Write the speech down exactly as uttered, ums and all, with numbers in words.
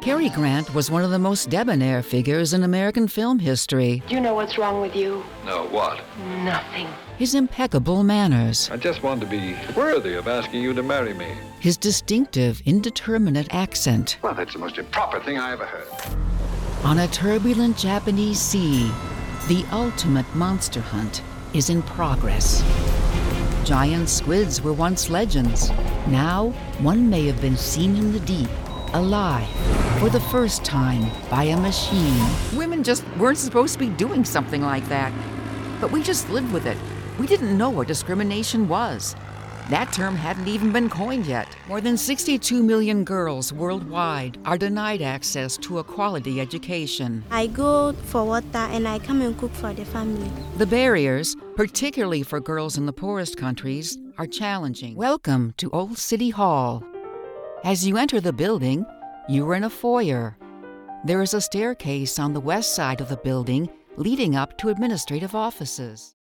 Cary Grant was one of the most debonair figures in American film history. Do you know what's wrong with you? No, what? Nothing. His impeccable manners. I just want to be worthy of asking you to marry me. His distinctive, indeterminate accent. Well, that's the most improper thing I ever heard. On a turbulent Japanese sea, the ultimate monster hunt is in progress. Giant squids were once legends. Now, one may have been seen in the deep, alive, for the first time by a machine. Women just weren't supposed to be doing something like that. But we just lived with it. We didn't know what discrimination was. That term hadn't even been coined yet. More than sixty-two million girls worldwide are denied access to a quality education. I go for water and I come and cook for the family. The barriers, particularly for girls in the poorest countries, are challenging. Welcome to Old City Hall. As you enter the building, you are in a foyer. There is a staircase on the west side of the building leading up to administrative offices.